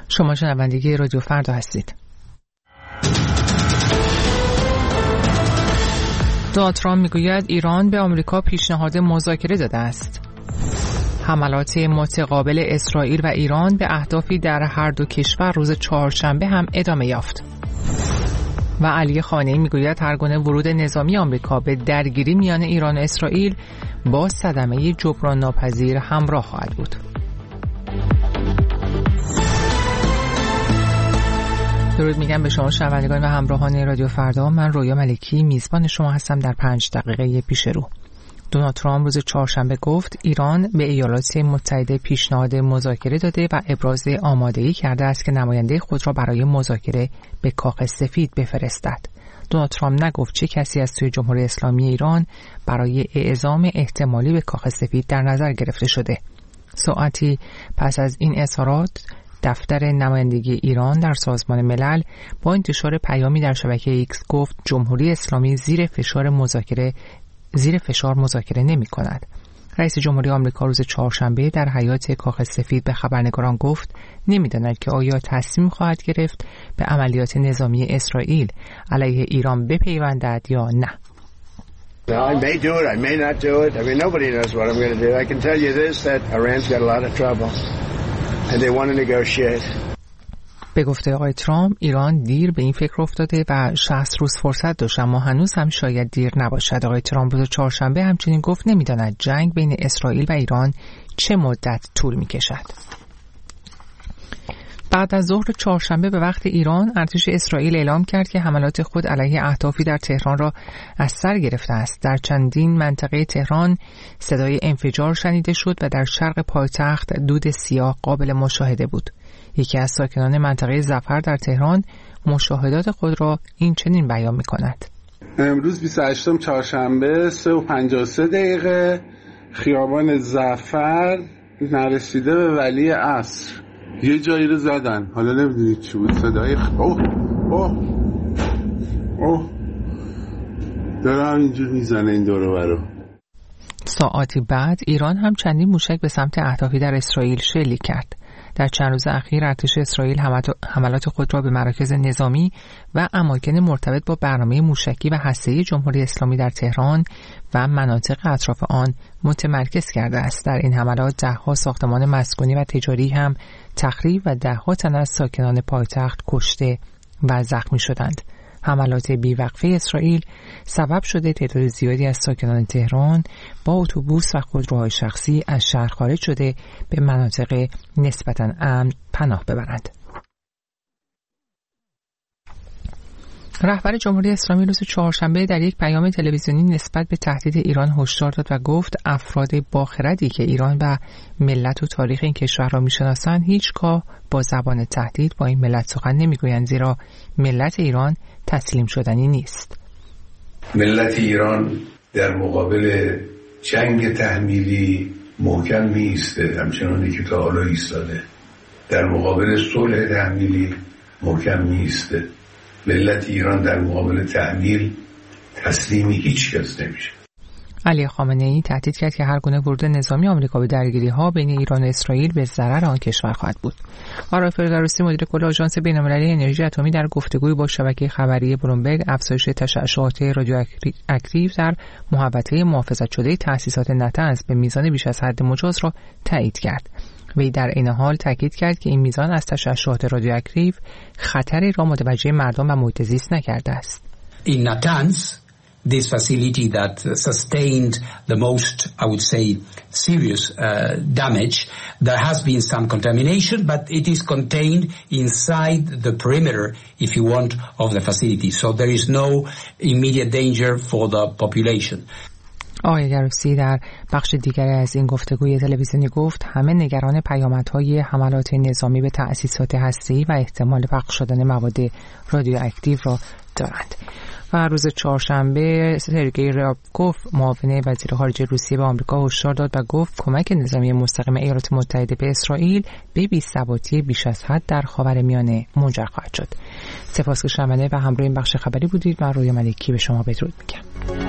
شما شنونده رادیو فردا هستید. دونالد ترامپ میگوید ایران به آمریکا پیشنهاد مذاکره داده است. حملات متقابل اسرائیل و ایران به اهدافی در هر دو کشور روز چهارشنبه هم ادامه یافت. و علی خامنه‌ای میگوید هر گونه ورود نظامی آمریکا به درگیری میان ایران و اسرائیل با صدمه جبران ناپذیر همراه خواهد بود. درود میگم به شما شنوندگان و همراهان رادیو فردا. من رویا ملکی میزبان شما هستم در 5 دقیقه پیش رو. دونالد ترامپ روز چهارشنبه گفت ایران به ایالات متحده پیشنهاد مذاکره داده و ابراز آمادگی کرده است که نماینده خود را برای مذاکره به کاخ سفید بفرستد. دونالد ترامپ نگفت چه کسی از توی جمهوری اسلامی ایران برای اعزام احتمالی به کاخ سفید در نظر گرفته شده. ساعتی پس از این اظهارات دفتر نمایندگی ایران در سازمان ملل با انتشار پیامی در شبکه ایکس گفت جمهوری اسلامی زیر فشار مذاکره نمی کند. رئیس جمهوری آمریکا روز چهارشنبه در حیاط کاخ سفید به خبرنگاران گفت نمی‌داند که آیا تصمیم خواهد گرفت به عملیات نظامی اسرائیل علیه ایران بپیوندد یا نه. I may do it, I may not do it. I mean, nobody knows what I'm going to do. I can tell you this, that Iran's got a lot of trouble and they want to negotiate. به گفته آقای ترامپ ایران دیر به این فکر افتاده و 60 روز فرصت داشت اما هنوز هم شاید دیر نباشد. آقای ترامپ روز چهارشنبه همچنین گفت نمی‌داند جنگ بین اسرائیل و ایران چه مدت طول می‌کشد. بعد از ظهر چهارشنبه به وقت ایران ارتش اسرائیل اعلام کرد که حملات خود علیه اهدافی در تهران را از سر گرفته است. در چندین منطقه تهران صدای انفجار شنیده شد و در شرق پایتخت دود سیاه قابل مشاهده بود. یکی از ساکنان منطقه ظفر در تهران مشاهدات خود را این چنین بیان می‌کند. امروز 28 چهارشنبه 3:53 خیابان ظفر نرسیده به ولی عصر یه جایی رو زدن، حالا نمیدونید چی بود. صدای داره همینجور میزنه این دور و برو. ساعاتی بعد ایران هم چندین موشک به سمت اهدافی در اسرائیل شلیک کرد. در چند روز اخیر ارتش اسرائیل حملات خود را به مراکز نظامی و اماکن مرتبط با برنامه موشکی و هسته‌ای جمهوری اسلامی در تهران و مناطق اطراف آن متمرکز کرده است. در این حملات 10 ساختمان مسکونی و تجاری هم تخریب و 10 تن از ساکنان پایتخت کشته و زخمی شدند. حملات بیوقفه اسرائیل سبب شده تعداد زیادی از ساکنان تهران با اتوبوس و خودروهای شخصی از شهر خارج شده به مناطق نسبتاً امن پناه ببرند. رهبر جمهوری اسلامی روز چهارشنبه در یک پیام تلویزیونی نسبت به تهدید ایران هشدار داد و گفت افراد باخردی که ایران و ملت و تاریخ این کشور را می‌شناسند هیچگاه با زبان تهدید با این ملت سخن نمی‌گویند، زیرا ملت ایران تسلیم شدنی نیست. ملت ایران در مقابل جنگ تحمیلی محکم نیسته، همچنانی که تا حالا ایستاده. در مقابل صلح تحمیلی محکم نیسته. ملت ایران در مقابل تحمیل تسلیم هیچ کس نمیشه. علی خامنه‌ای تهدید کرد که هر گونه ورود نظامی آمریکا به درگیری‌ها بین ایران و اسرائیل به ضرر آن کشور خواهد بود. آقای فردوسی مدیر کل آژانس بین‌المللی انرژی اتمی در گفتگوی با شبکه خبری بلومبرگ افزایش تشعشعات رادیواکتیو در محوطه محافظت شده تأسیسات نطنز به میزان بیش از حد مجاز را تایید کرد. وی در این حال تاکید کرد که این میزان از تشعشعات رادیواکتیو خطری را متوجه مردم و محیط زیست نکرده است. In Natanz, this facility that sustained the most, I would say, serious damage, there has been some contamination, but it is contained inside the perimeter, if you want, of the facility. So there is no immediate danger for the population. آقای گروسی در بخش دیگری از این گفتگوی تلویزیونی گفت همه نگران پیامدهای حملات نظامی به تأسیسات هسته‌ای و احتمال پخش شدن مواد رادیواکتیو را دارند. و روز چهارشنبه سرگئی ریابکوف معاون وزیر خارجه روسیه به آمریکا هشدار داد و گفت کمک نظامی مستقیم ایالات متحده به اسرائیل به بی‌ثباتی بیش از حد در خاورمیانه منجر خواهد شد. سپاس که شنونده و همراه این بخش خبری بودید. من رویا ملکی به شما بدرود میگم.